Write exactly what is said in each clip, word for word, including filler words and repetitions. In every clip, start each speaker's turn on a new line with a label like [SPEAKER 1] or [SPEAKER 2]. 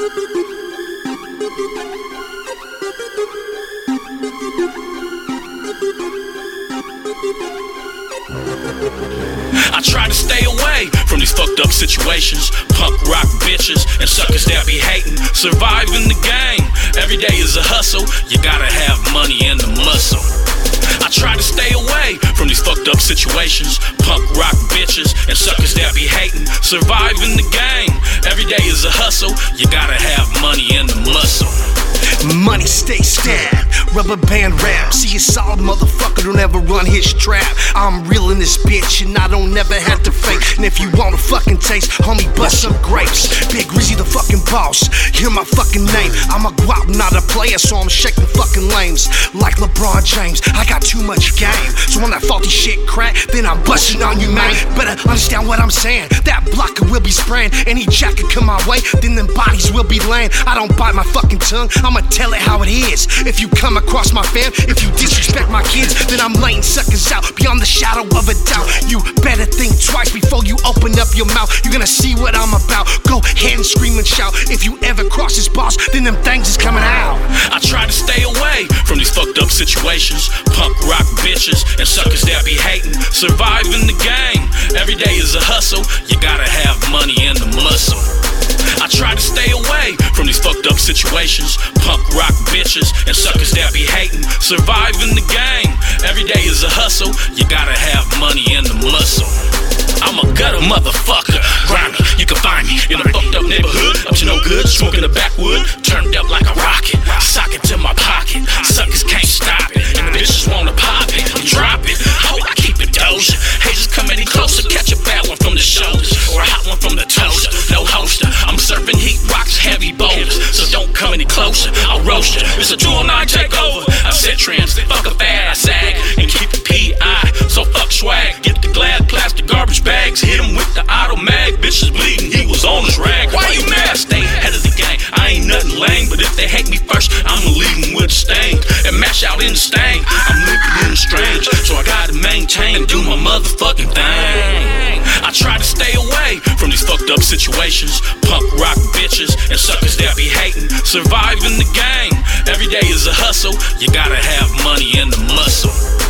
[SPEAKER 1] I try to stay away from these fucked up situations, punk rock bitches and suckers that be hating. Surviving the game, every day is a hustle. You gotta have money and the muscle. I try to stay away from these fucked up situations, punk rock bitches and suckers that be hating. Surviving the game, every day is a hustle. You gotta have money and the muscle.
[SPEAKER 2] Money stay stabbed, rubber band rap. See a solid motherfucker don't ever run his trap. I'm real in this bitch and I don't never have to fake. And if you want a fucking taste, homie, bust some grapes. Big Rizzy the fucking boss, hear my fucking name. I'm a guap, not a player, so I'm shaking fucking lames. Like LeBron James, I got too much game. So when that faulty shit crack, then I'm busting on you, man. Better understand what I'm saying. That blocker will be spraying. Any jacket come my way, then them bodies will be laying. I don't bite my fucking tongue, I'ma tell it how it is. If you come across my fam, if you disrespect my kids, then I'm laying suckers out beyond the shadow of a doubt. You better think twice before you open up your mouth. You're gonna see what I'm about. Go ahead and scream and shout. If you ever cross this boss, then them things is coming out.
[SPEAKER 1] I try to stay away from these fucked up situations, punk rock bitches and suckers that be hating. Surviving the game, every day is a hustle. You gotta have money and the muscle. I try to stay away from these fucked up situations, punk rock bitches and suckers that be hating. Surviving the game, every day is a hustle. You gotta have money and the muscle. I'm a gutter motherfucker, grimy. You can find me in a fucked up neighborhood, up to no good, smoking the backwood, turned up like a rocket, sock it to my pocket. Suckers can't stop it, and the bitches wanna pop it, drop it. Oh, I keep it doja. Haters come any closer, catch a bad one from the shoulders or a hot one from the toaster. No holster, I'm serving heat rocks, heavy boulders, so don't come any closer. I'll roast you. It's a two oh nine takeover. I set trends, fuck a fad, I sag, and keep it P I. So fuck swag, get the glass, plastic, garbage bags, hit him with the auto mag. Bitches bleeding, he was on his rag. Why you mad? Stay ahead of the game. I ain't nothing lame, but if they hate me first, I'ma leave them with a stain and mash out in the stain. I'm living in the strange, so I gotta maintain and do my motherfucking thing. I try to stay away from these fucked up situations, punk rock bitches and suckers that be hating. Surviving the game, every day is a hustle. You gotta have money and the muscle.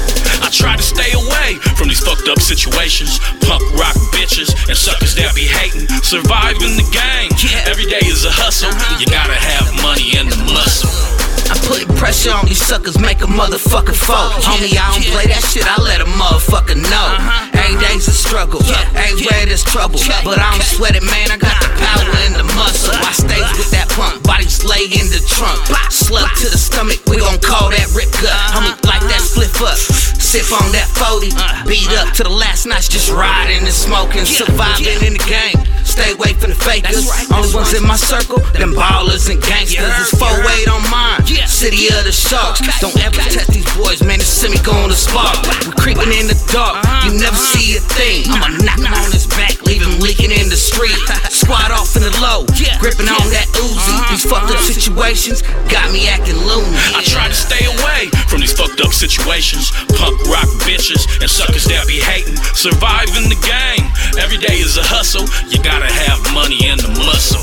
[SPEAKER 1] I try to stay away from these fucked up situations, punk rock bitches and suckers that be hating. Surviving the game, every day is a hustle. You gotta have money and the muscle.
[SPEAKER 3] I put pressure on these suckers, make a motherfucker fall. Homie, I don't play that shit, I let a motherfucker know. Every day's a struggle, everywhere there's trouble, but I don't sweat it, man, I got the power and the muscle. I stay with that pump, bodies lay in the trunk. Slug to the stomach, we gon' call that rip gut. Homie, like that split up, sip on that forty, beat up to the last notch, just riding and smoking, surviving in the game. Stay away from the fakers, only ones in my circle, them ballers and gangsters. It's four eight on mine, city of the sharks. Don't ever test these boys, man, it's semi going to spark. We creeping in the dark, you never see a thing. I'ma knock him on his back, leave him leaking in the street. Squat off in the low, gripping on that Uzi. These fucked up situations got me acting loony.
[SPEAKER 1] I try to stay away from these fucked up situations, punk rock bitches and suckers that be hating. Surviving the game, every day is a hustle. You gotta have money and the muscle.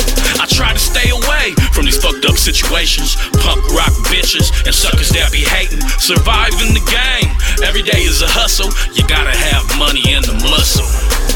[SPEAKER 1] I try to stay away from these fucked up situations, punk rock bitches and suckers that be hating. Surviving the game, every day is a hustle. You gotta have money and the muscle.